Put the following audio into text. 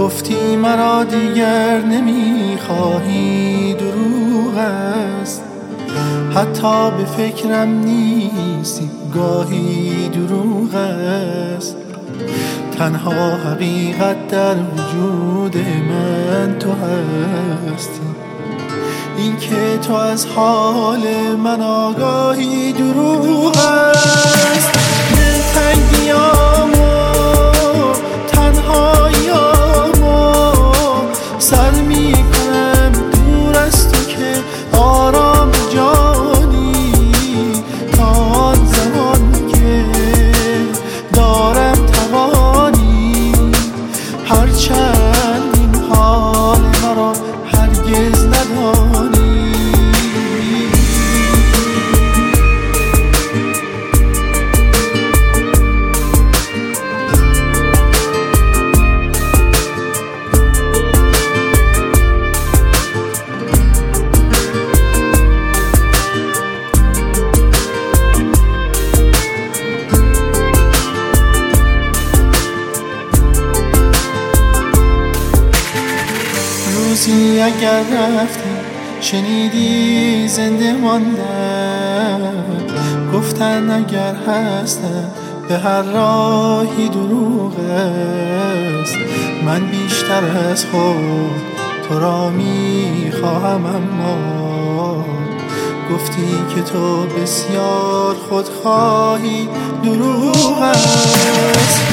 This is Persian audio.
گفتی مرا دیگر نمیخواهی، دروغ است. حتی به فکرم نیستی گاهی، دروغ است. تنها حقیقت در وجود من تو هستی. این که تو از حال من آگاهی، دروغ است. دلتنگیامو تنهاییامو سر میکنم دور از تو که آرام جانی. تا آن زمان که دارم توانی، هرچند این حال مرا هرگز ندانی. روزی اگر رفتی شنیدی زنده ماندم، گفتن اگر هستم به هر راهی، دروغ است. من بیشتر از خود تو را میخواهم، اما گفتی که تو بسیار خودخواهی، دروغ است.